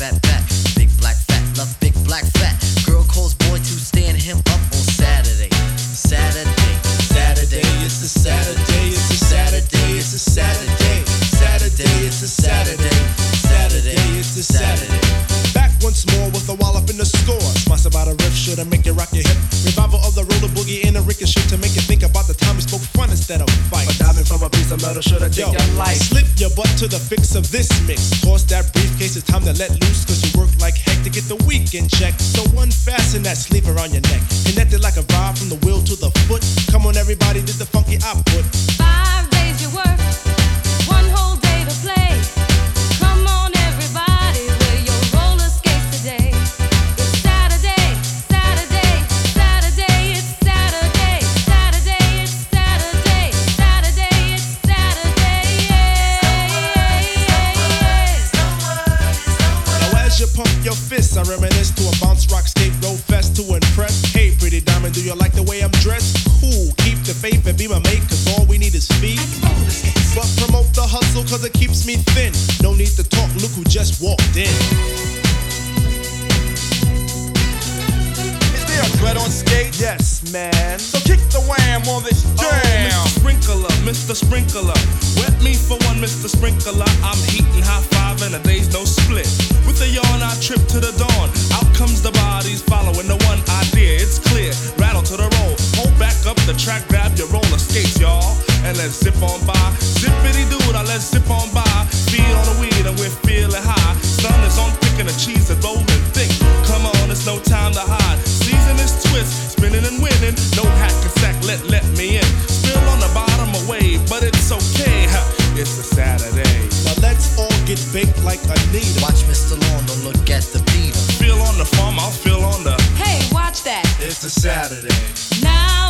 fat back. Big black fat, love big black fat. Girl calls boy to stand him up on Saturday. Saturday, Saturday, it's a Saturday, it's a Saturday, it's a Saturday. Saturday, it's a Saturday. Saturday, it's a Saturday. Back once more with a wallop in the score. Sponsored by the riff, should make you rock your hip. Revival of the roller boogie and a ricochet to make you think about the time we spoke fun instead of fight. But diving from a piece of metal should have taken your life. Slip your butt to the fix of this mix. Toss that briefcase, it's time to let loose. Cause you work like heck to get the weekend check. So unfasten that sleeve around your neck. Connected like a vibe from the wheel to the foot. Come on everybody, did the funky output. 5 days you work, one whole day to play. Come on everybody, wear your roller skates today. It's Saturday, Saturday, Saturday, it's Saturday, Saturday, it's Saturday, Saturday, it's Saturday, Now as you pump your fists, I reminisce to a bounce rock skate roll fest to impress. Hey pretty diamond, do you like the way I'm dressed? Cool, keep the faith and be my mate, cause all we need is feet. But promote the hustle cause it keeps me thin. No need to talk, look who just walked in. Is there a threat on skate? Yes, man. So kick the wham on this jam. Mr. Sprinkler, wet me for one, Mr. Sprinkler. I'm heating high five and a day's no split. With a yawn, I trip to the dawn. Out comes the bodies following the one idea. It's clear, rattle to the roll. Hold back up the track, grab your roller skates, y'all, and let's zip on by. Zippity dude, I let's zip on by. Feet on the weed and we're feeling high. Sun is on picking the cheese and rolling thick. Come on, it's no time to hide. Season is twist, spinning and winning. No hack and sack, let me in. Spill on the bottom away, but it's okay. It's a Saturday. Now let's all get baked like Anita. Watch Mr. Lawn, don't look at the beat. Feel on the farm, I'll feel on the. Hey, watch that. It's a Saturday. Now